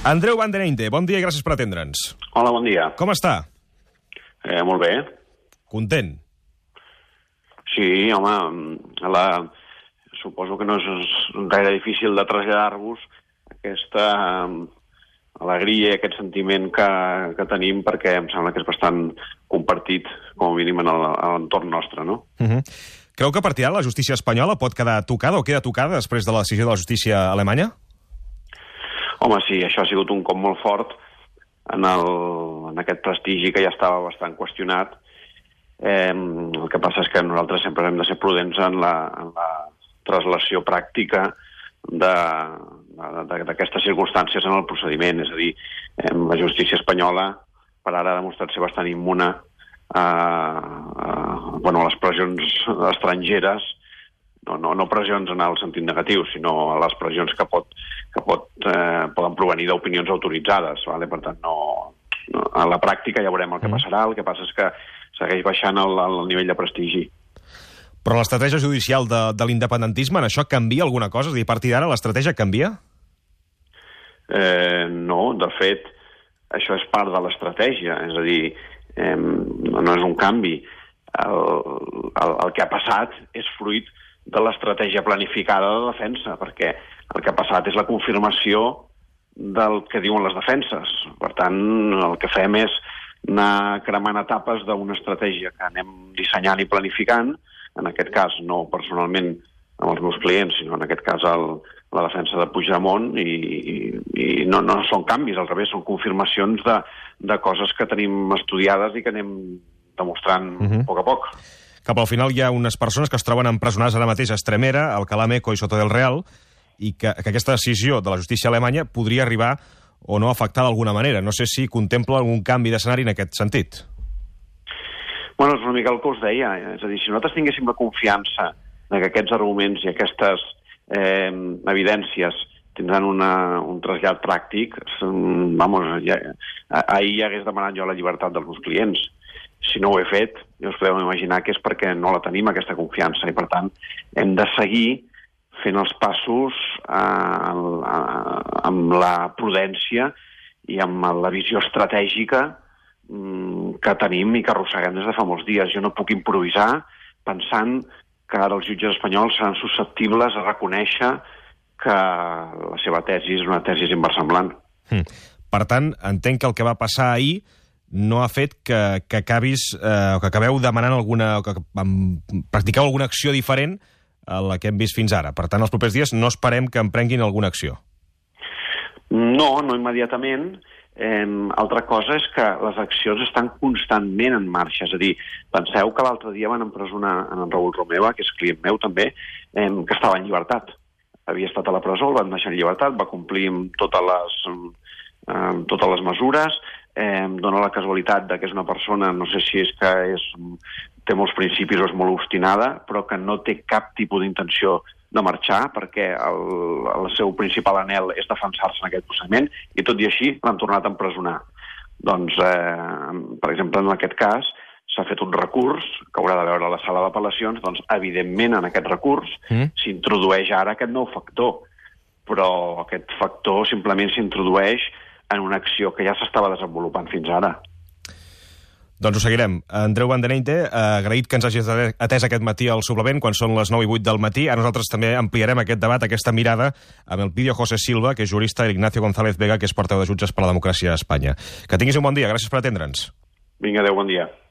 Andreu Van den Eynde, bon dia i gràcies per atendre'ns. Hola, bon dia. Com està? Molt bé. Content? Sí, home, suposo que no és gaire difícil de traslladar-vos aquesta alegria i aquest sentiment que tenim, perquè em sembla que és bastant compartit, com a mínim, en l'entorn nostre, no? Creu que a partir d'ara la justícia espanyola pot quedar tocada o queda tocada després de la decisió de la justícia alemanya? Home, sí, això ha sigut un cop molt fort en aquest prestigi que ja estava bastant qüestionat. El que passa és que nosaltres sempre hem de ser prudents en la translació pràctica d'aquestes circumstàncies en el procediment. És a dir, la justícia espanyola per ara ha demostrat ser bastant immune a les pressions estrangeres, no pressions en el sentit negatiu, sinó a les pressions que poden provenir d'opinions autoritzades. Vale? Per tant, a la pràctica ja veurem el que passarà. El que passa és que segueix baixant el nivell de prestigi. Però l'estratègia judicial de l'independentisme, en això canvia alguna cosa? És a dir, a partir d'ara l'estratègia canvia? No, de fet, això és part de l'estratègia. És a dir, no és un canvi. El que ha passat és fruit de l'estratègia planificada de defensa, perquè el que ha passat és la confirmació del que diuen les defenses. Per tant, el que fem és anar cremant etapes d'una estratègia que anem dissenyant i planificant, en aquest cas no personalment amb els meus clients, sinó en aquest cas la defensa de Puigdemont, i no són canvis, al revés, són confirmacions de coses que tenim estudiades i que anem demostrant a poc a poc. Cap al final hi ha unes persones que es troben empresonades ara mateix a Extremera, Alcalá Meco i Soto del Real, i que aquesta decisió de la justícia alemanya podria arribar o no afectar d'alguna manera. No sé si contempla algun canvi d'escenari en aquest sentit. Bueno, és una mica el que us deia. És a dir, si nosaltres tinguéssim la confiança que aquests arguments i aquestes evidències tindran un trasllat pràctic, ahir ja hagués demanat jo la llibertat dels meus clients. Si no ho he fet, ja us podeu imaginar que és perquè no la tenim, aquesta confiança, i per tant hem de seguir fent els passos amb la prudència i amb la visió estratègica que tenim i que arrosseguem des de fa molts dies. Jo no puc improvisar pensant que ara els jutges espanyols seran susceptibles a reconèixer que la seva tesi és una tesi inversemblant. Per tant, entenc que el que va passar ahir no ha fet que acabeu demanant practiqueu alguna acció diferent a la que hem vist fins ara. Per tant, els propers dies no esperem que emprenguin alguna acció. No immediatament. Altra cosa és que les accions estan constantment en marxa. És a dir, penseu que l'altre dia van empresonar en Raül Romeva, que és client meu també, que estava en llibertat. Havia estat a la presó, el van deixar en llibertat, va complir amb totes les mesures. Dóna la casualitat que és una persona, no sé si és que té molts principis o és molt obstinada, però que no té cap tipus d'intenció de marxar, perquè el seu principal anhel és defensar-se en aquest procediment, i tot i així l'han tornat a empresonar. Doncs, per exemple, en aquest cas, s'ha fet un recurs que haurà de veure a la sala d'apel·lacions. Doncs, evidentment, en aquest recurs s'introdueix ara aquest nou factor, però aquest factor simplement s'introdueix en una acció que ja s'estava desenvolupant fins ara. Doncs ho seguirem. Andreu Van den Eynde, agraït que ens hagis atès aquest matí al suplement, quan són les 9 i 8 del matí. A nosaltres també ampliarem aquest debat, aquesta mirada, amb el Pidio José Silva, que és jurista, i Ignacio González Vega, que és portaveu de Jutges per la Democràcia a Espanya. Que tinguis un bon dia. Gràcies per atendre'ns. Vinga, adéu, bon dia.